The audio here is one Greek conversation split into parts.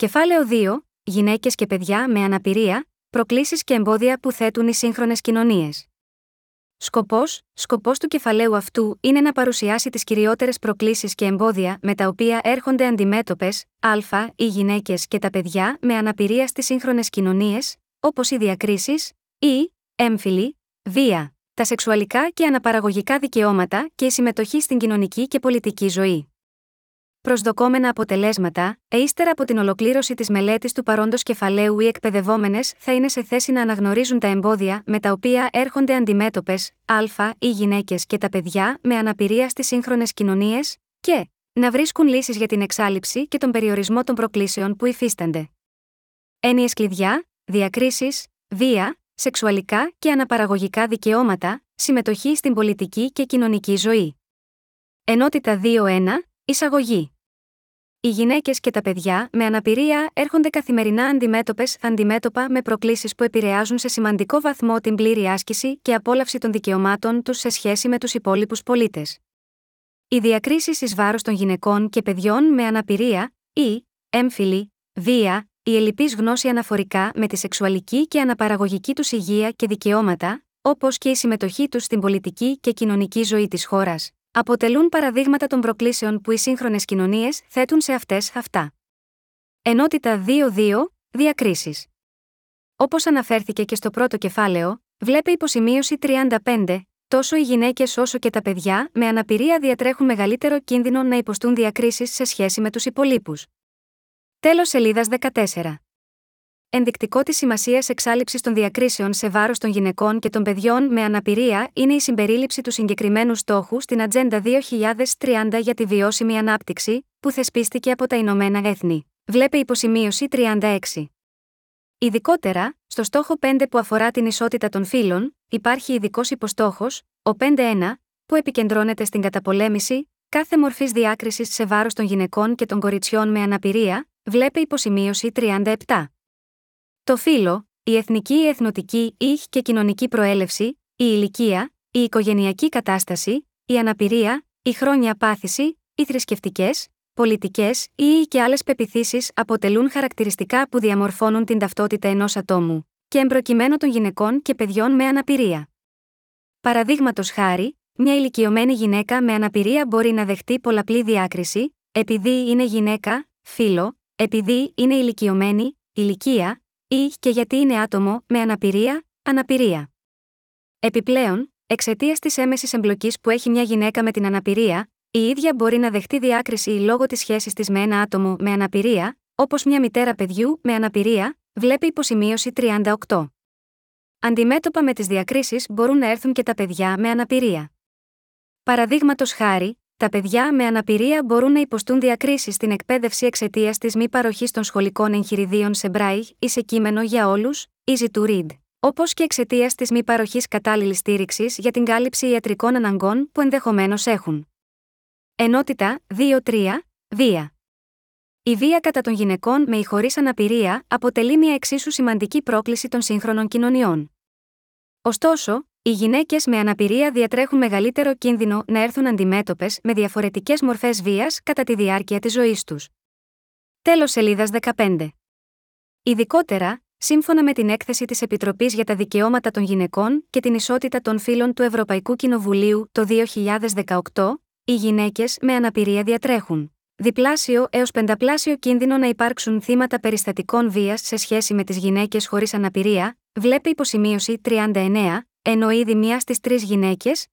Κεφάλαιο 2. Γυναίκες και παιδιά με αναπηρία, προκλήσεις και εμπόδια που θέτουν οι σύγχρονες κοινωνίες. Σκοπός του κεφαλαίου αυτού είναι να παρουσιάσει τις κυριότερες προκλήσεις και εμπόδια με τα οποία έρχονται αντιμέτωπες, οι γυναίκες και τα παιδιά με αναπηρία στις σύγχρονες κοινωνίες, όπως οι διακρίσεις, η έμφυλη βία, τα σεξουαλικά και αναπαραγωγικά δικαιώματα και η συμμετοχή στην κοινωνική και πολιτική ζωή. Προσδοκόμενα αποτελέσματα: ύστερα από την ολοκλήρωση της μελέτης του παρόντος κεφαλαίου, οι εκπαιδευόμενες θα είναι σε θέση να αναγνωρίζουν τα εμπόδια με τα οποία έρχονται αντιμέτωπες, οι γυναίκες και τα παιδιά με αναπηρία στις σύγχρονες κοινωνίες, και να βρίσκουν λύσεις για την εξάλειψη και τον περιορισμό των προκλήσεων που υφίστανται. Έννοιες κλειδιά: διακρίσεις, βία, σεξουαλικά και αναπαραγωγικά δικαιώματα, συμμετοχή στην πολιτική και κοινωνική ζωή. Ενότητα 2.1. Εισαγωγή. Οι γυναίκες και τα παιδιά με αναπηρία έρχονται καθημερινά αντιμέτωπα με προκλήσεις που επηρεάζουν σε σημαντικό βαθμό την πλήρη άσκηση και απόλαυση των δικαιωμάτων τους σε σχέση με τους υπόλοιπους πολίτες. Οι διακρίσεις εις βάρος των γυναικών και παιδιών με αναπηρία, η έμφυλη βία, η ελλειπής γνώση αναφορικά με τη σεξουαλική και αναπαραγωγική τους υγεία και δικαιώματα, όπως και η συμμετοχή τους στην πολιτική και κοινωνική ζωή της χώρας, αποτελούν παραδείγματα των προκλήσεων που οι σύγχρονες κοινωνίες θέτουν σε αυτά. Ενότητα 2.2. Διακρίσεις. Όπως αναφέρθηκε και στο πρώτο κεφάλαιο, βλέπει υποσημείωση 35, τόσο οι γυναίκες όσο και τα παιδιά με αναπηρία διατρέχουν μεγαλύτερο κίνδυνο να υποστούν διακρίσεις σε σχέση με τους υπολείπους. Τέλος σελίδας 14. Ενδεικτικό της σημασίας εξάλειψης των διακρίσεων σε βάρος των γυναικών και των παιδιών με αναπηρία είναι η συμπερίληψη του συγκεκριμένου στόχου στην Ατζέντα 2030 για τη βιώσιμη ανάπτυξη, που θεσπίστηκε από τα Ηνωμένα Έθνη. Βλέπε υποσημείωση 36. Ειδικότερα, στο στόχο 5 που αφορά την ισότητα των φύλων, υπάρχει ειδικός υποστόχος, ο 5.1, που επικεντρώνεται στην καταπολέμηση κάθε μορφής διάκρισης σε βάρος των γυναικών και των κοριτσιών με αναπηρία. Βλέπε υποσημείωση 37. Το φύλο, η εθνική ή εθνοτική και κοινωνική προέλευση, η ηλικία, η οικογενειακή κατάσταση, η αναπηρία, η χρόνια πάθηση, οι θρησκευτικές, πολιτικές ή και άλλες πεποιθήσεις αποτελούν χαρακτηριστικά που διαμορφώνουν την ταυτότητα ενός ατόμου, και εμπροκειμένου των γυναικών και παιδιών με αναπηρία. Παραδείγματος χάρη, μια ηλικιωμένη γυναίκα με αναπηρία μπορεί να δεχτεί πολλαπλή διάκριση, επειδή είναι γυναίκα, φύλο, επειδή είναι ηλικιωμένη, ηλικία, ή και γιατί είναι άτομο με αναπηρία. Επιπλέον, εξαιτίας της έμεσης εμπλοκής που έχει μια γυναίκα με την αναπηρία, η ίδια μπορεί να δεχτεί διάκριση λόγω της σχέσης της με ένα άτομο με αναπηρία, όπως μια μητέρα παιδιού με αναπηρία. Βλέπει υποσημείωση 38. Αντιμέτωπα με τις διακρίσεις μπορούν να έρθουν και τα παιδιά με αναπηρία. Παραδείγματος χάρη, τα παιδιά με αναπηρία μπορούν να υποστούν διακρίσεις στην εκπαίδευση εξαιτίας της μη παροχής των σχολικών εγχειριδίων σε μπράιλ ή σε κείμενο για όλους, easy to read, όπως και εξαιτίας της μη παροχής κατάλληλης στήριξης για την κάλυψη ιατρικών αναγκών που ενδεχομένως έχουν. Ενότητα 2.3. Βία. Η βία κατά των γυναικών με ή χωρίς αναπηρία αποτελεί μια εξίσου σημαντική πρόκληση των σύγχρονων κοινωνιών. Ωστόσο, οι γυναίκες με αναπηρία διατρέχουν μεγαλύτερο κίνδυνο να έρθουν αντιμέτωπες με διαφορετικές μορφές βίας κατά τη διάρκεια της ζωής τους. Τέλος σελίδας 15. Ειδικότερα, σύμφωνα με την έκθεση της Επιτροπής για τα Δικαιώματα των Γυναικών και την Ισότητα των Φύλων του Ευρωπαϊκού Κοινοβουλίου το 2018, οι γυναίκες με αναπηρία διατρέχουν διπλάσιο έως πενταπλάσιο κίνδυνο να υπάρξουν θύματα περιστατικών βίας σε σχέση με τις γυναίκες χωρίς αναπηρία. Βλέπει υποσημείωση 39, ενώ ήδη μία στις 3 γυναίκες,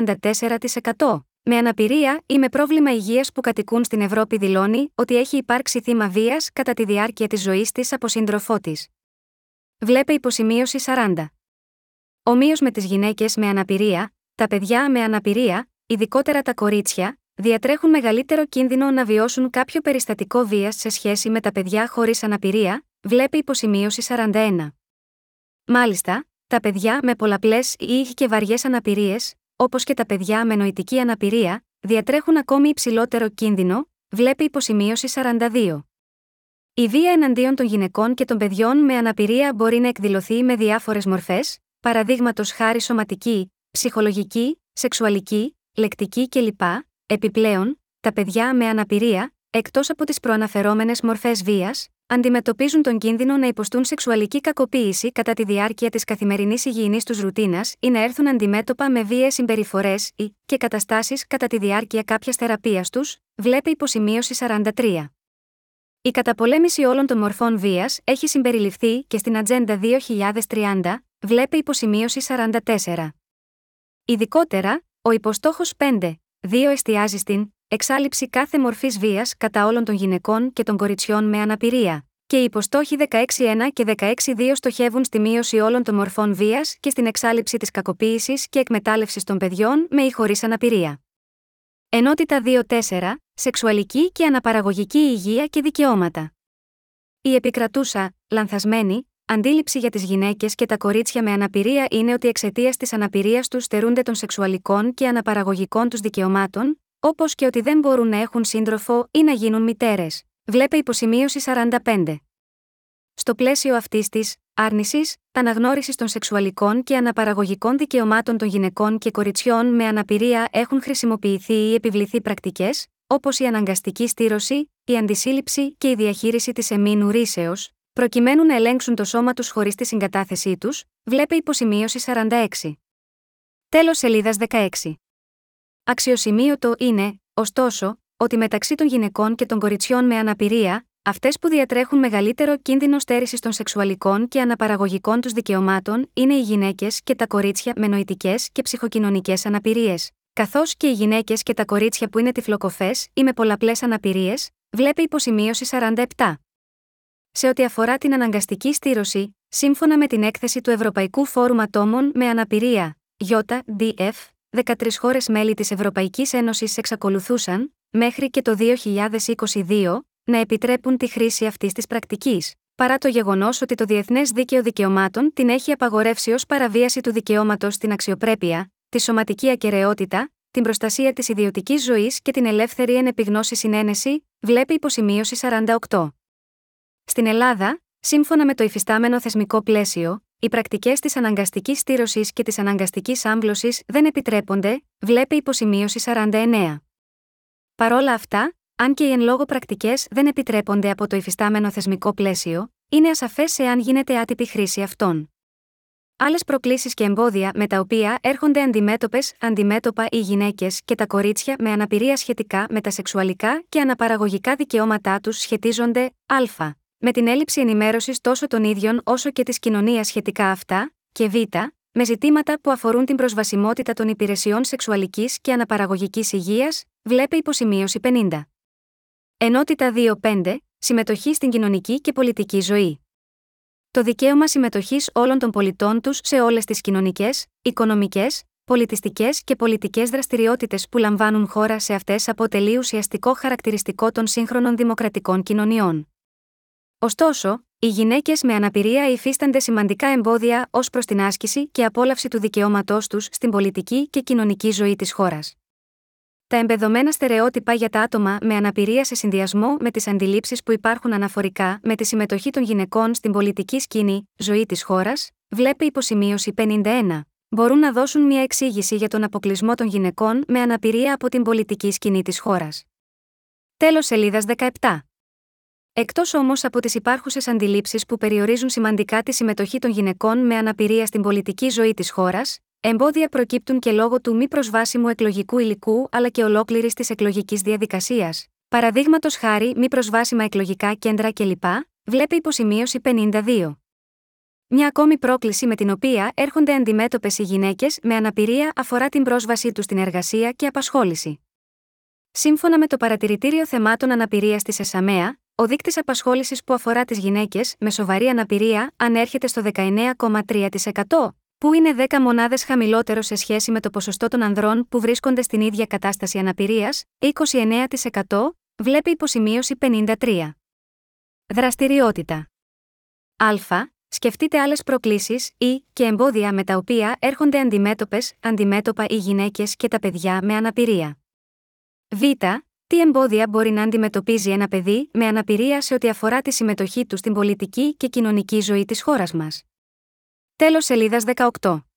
34%, με αναπηρία ή με πρόβλημα υγείας που κατοικούν στην Ευρώπη δηλώνει ότι έχει υπάρξει θύμα βίας κατά τη διάρκεια της ζωής της από σύντροφό της. Βλέπε υποσημείωση 40. Ομοίως με τις γυναίκες με αναπηρία, τα παιδιά με αναπηρία, ειδικότερα τα κορίτσια, διατρέχουν μεγαλύτερο κίνδυνο να βιώσουν κάποιο περιστατικό βίας σε σχέση με τα παιδιά χωρίς αναπηρία. Βλέπει υποσημείωση 41. Μάλιστα, τα παιδιά με πολλαπλές ή και βαριές αναπηρίες, όπως και τα παιδιά με νοητική αναπηρία, διατρέχουν ακόμη υψηλότερο κίνδυνο. Βλέπει υποσημείωση 42. Η βία εναντίον των γυναικών και των παιδιών με αναπηρία μπορεί να εκδηλωθεί με διάφορες μορφές, παραδείγματος χάρη σωματική, ψυχολογική, σεξουαλική, λεκτική κλπ. Επιπλέον, τα παιδιά με αναπηρία, εκτός από τις προαναφερόμενες μορφές βίας, αντιμετωπίζουν τον κίνδυνο να υποστούν σεξουαλική κακοποίηση κατά τη διάρκεια της καθημερινής υγιεινής τους ρουτίνας ή να έρθουν αντιμέτωπα με βίαιες συμπεριφορές ή και καταστάσεις κατά τη διάρκεια κάποιας θεραπείας τους, βλέπει υποσημείωση 43. Η καταπολέμηση όλων των μορφών βίας έχει συμπεριληφθεί και στην Ατζέντα 2030, βλέπει υποσημείωση 44. Ειδικότερα, ο υποστόχος 5.2 εστιάζει στην εξάλειψη κάθε μορφής βίας κατά όλων των γυναικών και των κοριτσιών με αναπηρία, και οι υποστόχοι 16.1 και 16.2 στοχεύουν στη μείωση όλων των μορφών βίας και στην εξάλειψη της κακοποίησης και εκμετάλλευσης των παιδιών με ή χωρίς αναπηρία. Ενότητα 2.4. Σεξουαλική και αναπαραγωγική υγεία και δικαιώματα. Η επικρατούσα, λανθασμένη, αντίληψη για τις γυναίκες και τα κορίτσια με αναπηρία είναι ότι εξαιτίας της αναπηρίας τους στερούνται των σεξουαλικών και αναπαραγωγικών τους δικαιωμάτων, όπως και ότι δεν μπορούν να έχουν σύντροφο ή να γίνουν μητέρες. Βλέπε υποσημείωση 45. Στο πλαίσιο αυτής της άρνησης, αναγνώρισης των σεξουαλικών και αναπαραγωγικών δικαιωμάτων των γυναικών και κοριτσιών με αναπηρία έχουν χρησιμοποιηθεί ή επιβληθεί πρακτικές, όπως η αναγκαστική στήρωση, η αντισύλληψη και η διαχείριση της εμμήνου ρήσεως, προκειμένου να ελέγξουν το σώμα τους χωρίς τη συγκατάθεσή τους, βλέπε υποσημείωση 46. Τέλος σελίδας 16. Αξιοσημείωτο είναι, ωστόσο, ότι μεταξύ των γυναικών και των κοριτσιών με αναπηρία, αυτές που διατρέχουν μεγαλύτερο κίνδυνο στέρησης των σεξουαλικών και αναπαραγωγικών τους δικαιωμάτων είναι οι γυναίκες και τα κορίτσια με νοητικές και ψυχοκοινωνικές αναπηρίες, καθώς και οι γυναίκες και τα κορίτσια που είναι τυφλοκοφές ή με πολλαπλές αναπηρίες, βλέπει υποσημείωση 47. Σε ό,τι αφορά την αναγκαστική στήρωση, σύμφωνα με την έκθεση του Ευρωπαϊκού Φόρουμ Ατόμων με Αναπηρία, (JDF), 13 χώρες μέλη της Ευρωπαϊκής Ένωσης εξακολουθούσαν, μέχρι και το 2022, να επιτρέπουν τη χρήση αυτής της πρακτικής, παρά το γεγονός ότι το Διεθνές Δίκαιο Δικαιωμάτων την έχει απαγορεύσει ως παραβίαση του δικαιώματος στην αξιοπρέπεια, τη σωματική ακεραιότητα, την προστασία της ιδιωτικής ζωής και την ελεύθερη εν επιγνώση συνένεση, βλέπει υποσημείωση 48. Στην Ελλάδα, σύμφωνα με το υφιστάμενο θεσμικό πλαίσιο, οι πρακτικές της αναγκαστικής στήρωσης και της αναγκαστικής άμβλωσης δεν επιτρέπονται, βλέπει υποσημείωση 49. Παρόλα αυτά, αν και οι εν λόγω πρακτικές δεν επιτρέπονται από το υφιστάμενο θεσμικό πλαίσιο, είναι ασαφές εάν γίνεται άτυπη χρήση αυτών. Άλλες προκλήσεις και εμπόδια με τα οποία έρχονται αντιμέτωπα οι γυναίκες και τα κορίτσια με αναπηρία σχετικά με τα σεξουαλικά και αναπαραγωγικά δικαιώματά τους σχετίζονται α. με την έλλειψη ενημέρωσης τόσο των ίδιων όσο και της κοινωνίας σχετικά αυτά, και β. με ζητήματα που αφορούν την προσβασιμότητα των υπηρεσιών σεξουαλικής και αναπαραγωγικής υγείας, βλέπει υποσημείωση 50. Ενότητα 2.5. Συμμετοχή στην κοινωνική και πολιτική ζωή. Το δικαίωμα συμμετοχής όλων των πολιτών τους σε όλες τις κοινωνικές, οικονομικές, πολιτιστικές και πολιτικές δραστηριότητες που λαμβάνουν χώρα σε αυτές αποτελεί ουσιαστικό χαρακτηριστικό των σύγχρονων δημοκρατικών κοινωνιών. Ωστόσο, οι γυναίκες με αναπηρία υφίστανται σημαντικά εμπόδια ως προς την άσκηση και απόλαυση του δικαιώματός τους στην πολιτική και κοινωνική ζωή της χώρας. Τα εμπεδωμένα στερεότυπα για τα άτομα με αναπηρία σε συνδυασμό με τις αντιλήψεις που υπάρχουν αναφορικά με τη συμμετοχή των γυναικών στην πολιτική σκηνή, ζωή της χώρας, βλέπει υποσημείωση 51, μπορούν να δώσουν μια εξήγηση για τον αποκλεισμό των γυναικών με αναπηρία από την πολιτική σκηνή της χώρας. Τέλος σελίδας 17. Εκτός όμως από τις υπάρχουσες αντιλήψεις που περιορίζουν σημαντικά τη συμμετοχή των γυναικών με αναπηρία στην πολιτική ζωή της χώρας, εμπόδια προκύπτουν και λόγω του μη προσβάσιμου εκλογικού υλικού αλλά και ολόκληρης της εκλογικής διαδικασίας. Παραδείγματος χάρη μη προσβάσιμα εκλογικά κέντρα κλπ. Βλέπει υποσημείωση 52. Μια ακόμη πρόκληση με την οποία έρχονται αντιμέτωπες οι γυναίκες με αναπηρία αφορά την πρόσβασή τους στην εργασία και απασχόληση. Σύμφωνα με το Παρατηρητήριο Θεμάτων Αναπηρίας της ΕΣΑΜΕΑ, ο δείκτης απασχόλησης που αφορά τις γυναίκες με σοβαρή αναπηρία ανέρχεται στο 19,3%, που είναι 10 μονάδες χαμηλότερο σε σχέση με το ποσοστό των ανδρών που βρίσκονται στην ίδια κατάσταση αναπηρίας, 29%, βλέπει υποσημείωση 53. Δραστηριότητα. Α. Σκεφτείτε άλλες προκλήσεις ή και εμπόδια με τα οποία έρχονται αντιμέτωπα οι γυναίκες και τα παιδιά με αναπηρία. Β. Τι εμπόδια μπορεί να αντιμετωπίζει ένα παιδί με αναπηρία σε ό,τι αφορά τη συμμετοχή του στην πολιτική και κοινωνική ζωή της χώρας μας. Τέλος σελίδας 18.